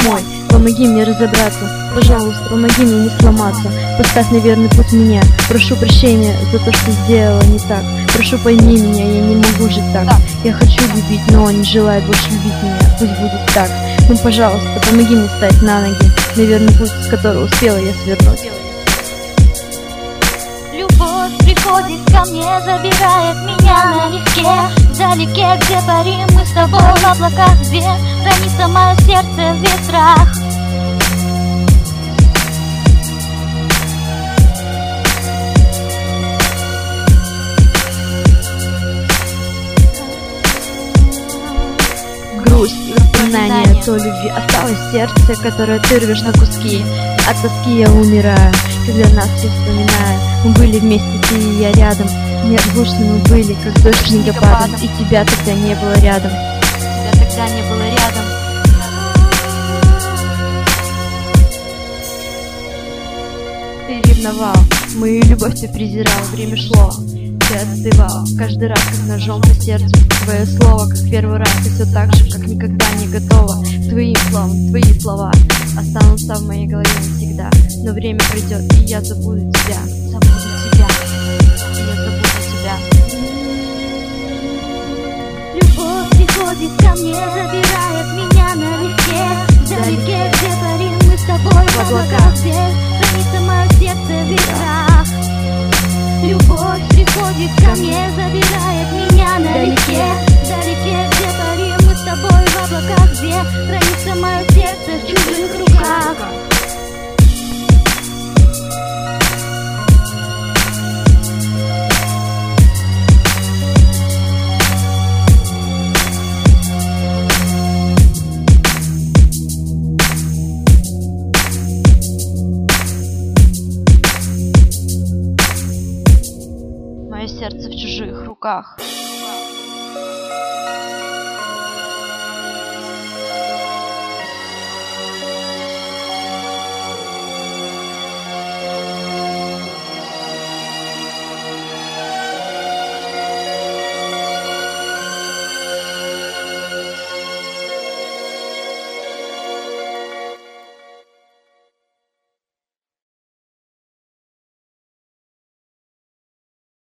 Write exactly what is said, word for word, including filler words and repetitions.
домой. Помоги мне разобраться, пожалуйста, помоги мне не сломаться. Поставь на верный путь меня. Прошу прощения за то, что сделала не так. Прошу, пойми меня, я не могу жить так. Я хочу любить, но он не желает больше любить меня. Пусть будет так. Ну, пожалуйста, помоги мне встать на ноги, на верный путь, с которого успела я свернуть. Любовь приходит ко мне, забирает меня налегке. Вдалеке, где парим мы с тобой в облаках, где хранится мое сердце в ветрах. Грусть и воспоминания той любви осталось в сердце, которое ты рвешь на куски. От тоски я умираю, когда нас все вспоминаю. Мы были вместе, ты и я рядом. Неразлучны мы были, как дождь снегопадом. И тебя тогда не было рядом. Тебя тогда не было рядом. Ты ревновал, мою любовь ты презирал. Время шло, ты остывал. Каждый раз, как ножом по сердцу. Твое слово, как первый раз. И все так же, как никогда не готова. Твоим словом, твои слова останутся в моей голове навсегда. Но время придет, и я забуду тебя. Забуду тебя. И я забуду тебя. Любовь приходит ко мне, забирает меня налегке. Вдалеке, где парим мы с тобой в облаках, где хранится мое сердце в ветрах. Любовь приходит ко мне, забирает меня налегке. Вдалеке, где парим мы с тобой в облаках, где хранится мое сердце в чужих руках. Мое сердце в чужих руках.